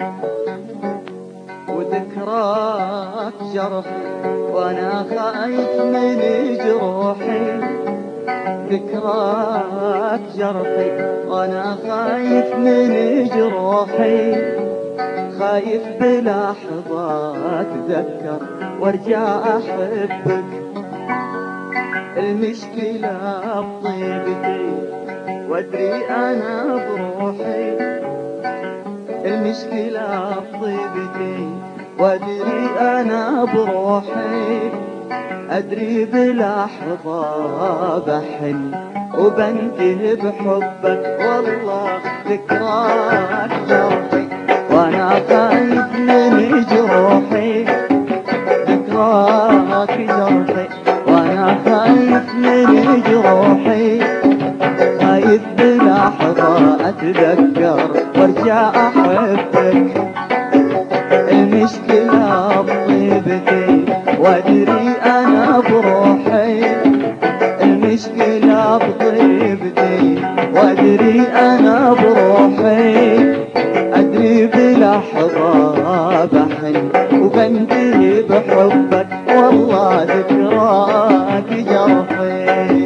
وذكراك جرحي وانا خايف من جروحي. ذكراك جرحي وانا خايف من جروحي. خايف بلحظة اتذكر وارجع احبك. المشكلة بطيبتي وادري انا بروحي. المشكلة بطيبتي وادري انا بروحي. ادري بلحظة بحن وبنتهي بحبك. والله ذكراك جرحي وانا خايف من جروحي. ذكراك جرحي وانا خايف من جروحي. خايف بلحظة اتذكر وارجع احبك. المشكلة بطيبتي وادري انا بروحي. المشكلة بطيبتي وادري انا بروحي. ادري بلحظة بحن وبنتهي بحبك. والله ذكراك جرحي.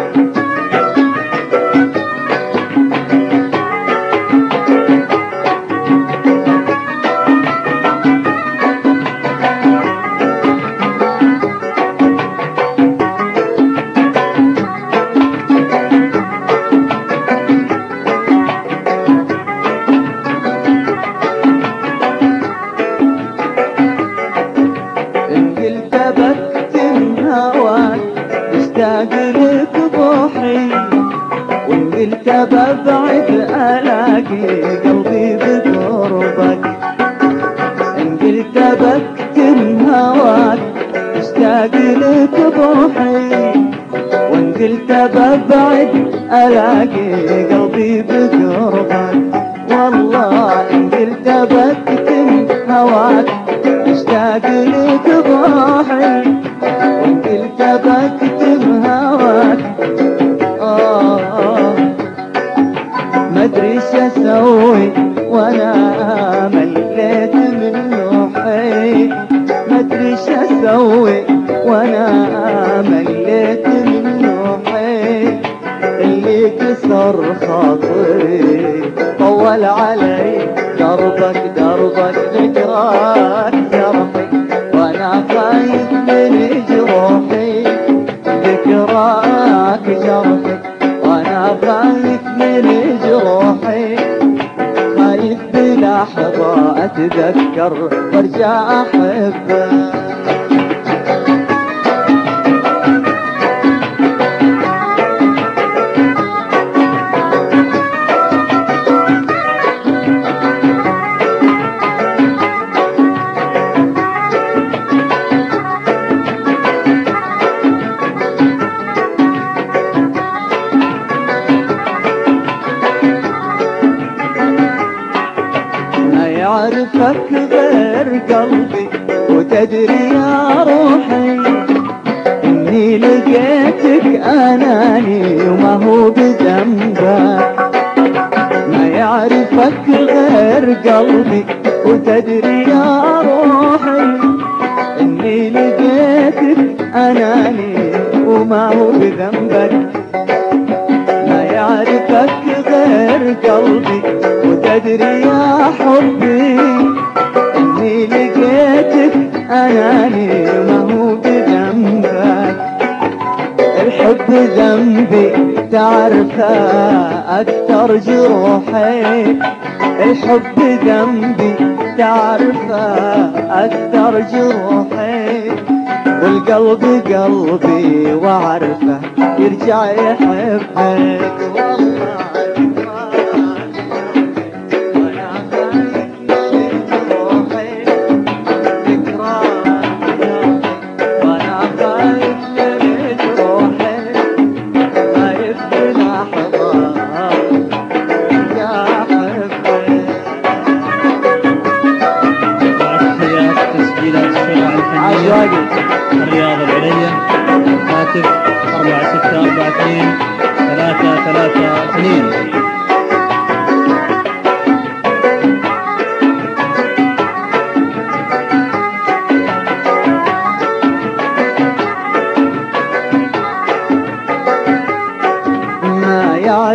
قلت ببعد الاقي قلبي بقربك. ان قلت بكتم هواك اشتاق لك بروحي. وان قلت ببعد الاقي قلبي بقربك. والله ان قلت بكتم هواك اشتاق لك بروحي. وان قلت بكتم هواك مدري شو اسوي وانا مليت من روحي. مدري شو اسوي وانا مليت من روحي. اللي كسر خاطري طول علي دربك دربك. ذكراك جرحي وانا خايف من جروحي. ذكراك جرحي وانا خايف من جروحي. خايف بلحظة اتذكر وارجع احبك. يعرفك غير قلبي وتدري يا روحي اني لقيتك اناني وما هو بذنبك. ما يعرفك غير قلبي وتدري يا روحي اني لقيتك اناني وما هو بذنبك. ما يعرفك غير قلبي وتدري يا حبي اني لقيتك اناني ما هو بذنبك. الحب ذنبي تعرفه اكثر جروحي. الحب ذنبي تعرفه اكثر جروحي. والقلب قلبي وعرفه يرجع يحبك. الرياض العليا هاتف 4642 332.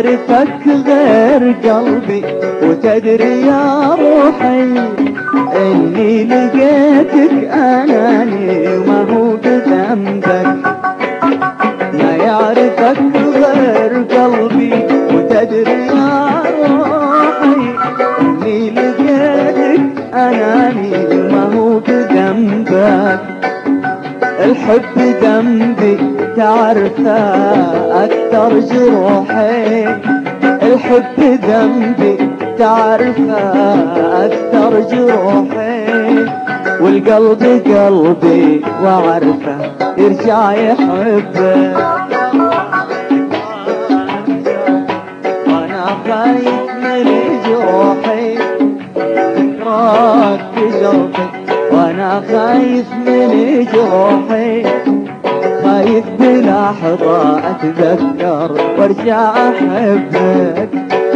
يعرفك غير قلبي وتدري يا روحي اني لقيتك اناني وما هو بذنبك. ما يعرفك غير قلبي وتدري يا روحي اني لقيتك اناني وما هو بذنبك. الحب ذنبي تعرفه أكثر جروحي، الحب ذنبي تعرفه أكثر جروحي، والقلب قلبي وعرفه يرجع يحبه. وأنا خايف من جروحي ذكراك بجرحي، وأنا خايف من جروحي، خايف بلحظة أتذكر وارجع أحبك.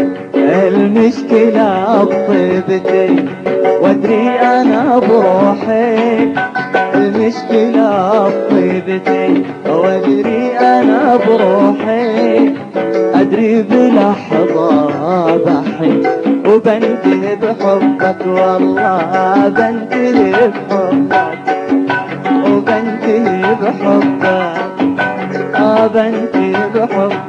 المشكلة بطيبتي وادري أنا بروحي، المشكلة بطيبتي وادري أنا بروحي، أدري بلحظة بحن وبنتهي بحبك، والله بنتهي بحبك وبنتهي بحبك، بنتهي بحبك.